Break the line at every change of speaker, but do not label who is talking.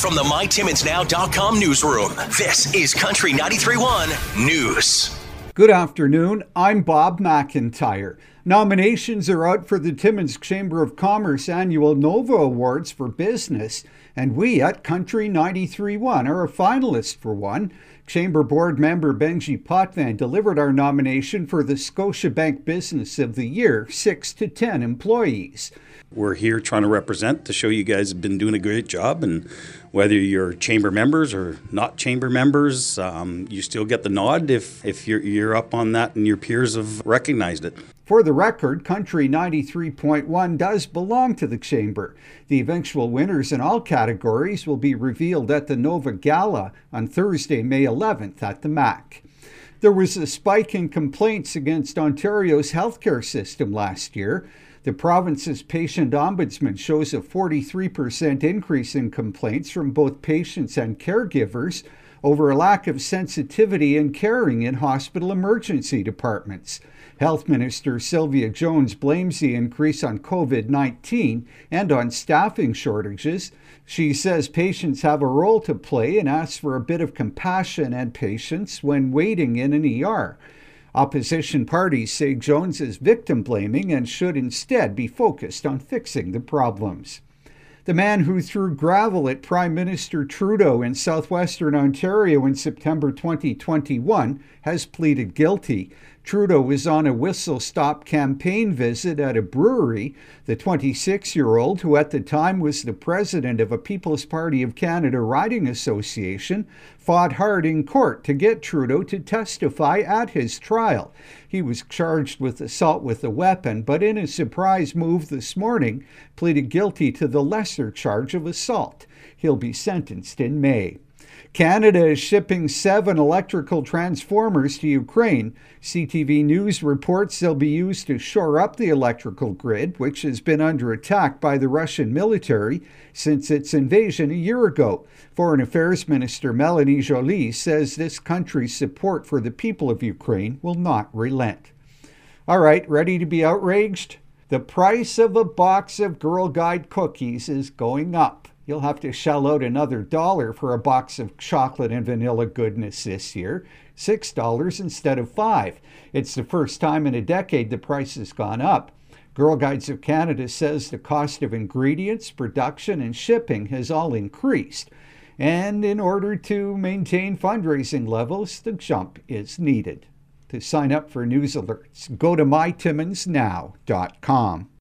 From the MyTimmonsNow.com newsroom, this is Country 93.1 News.
Good afternoon, I'm Bob McIntyre. Nominations are out for the Timmins Chamber of Commerce annual Nova Awards for Business, and we at Country 93.1 are a finalist for one. Chamber Board member Benji Potvin delivered our nomination for the Scotiabank Business of the Year, 6 to 10 employees.
We're here trying to represent to show you guys have been doing a great job, and whether you're chamber members or not chamber members, you still get the nod if you're up on that and your peers have recognized it.
For the record, Country 93.1 does belong to the Chamber. The eventual winners in all categories will be revealed at the Nova Gala on Thursday, May 11th at the MAC. There was a spike in complaints against Ontario's healthcare system last year. The province's patient ombudsman shows a 43% increase in complaints from both patients and caregivers over a lack of sensitivity and caring in hospital emergency departments. Health Minister Sylvia Jones blames the increase on COVID-19 and on staffing shortages. She says patients have a role to play and asks for a bit of compassion and patience when waiting in an ER. Opposition parties say Jones is victim-blaming and should instead be focused on fixing the problems. The man who threw gravel at Prime Minister Trudeau in southwestern Ontario in September 2021 has pleaded guilty. Trudeau was on a whistle-stop campaign visit at a brewery. The 26-year-old, who at the time was the president of a People's Party of Canada riding association, fought hard in court to get Trudeau to testify at his trial. He was charged with assault with a weapon, but in a surprise move this morning, pleaded guilty to the lesser charge of assault. He'll be sentenced in May. Canada is shipping 7 electrical transformers to Ukraine. CTV News reports they'll be used to shore up the electrical grid, which has been under attack by the Russian military since its invasion a year ago. Foreign Affairs Minister Melanie Joly says this country's support for the people of Ukraine will not relent. All right, ready to be outraged? The price of a box of Girl Guide cookies is going up. You'll have to shell out another $1 for a box of chocolate and vanilla goodness this year, $6 instead of $5. It's the first time in a decade the price has gone up. Girl Guides of Canada says the cost of ingredients, production, and shipping has all increased. And in order to maintain fundraising levels, the jump is needed. To sign up for news alerts, go to mytimmonsnow.com.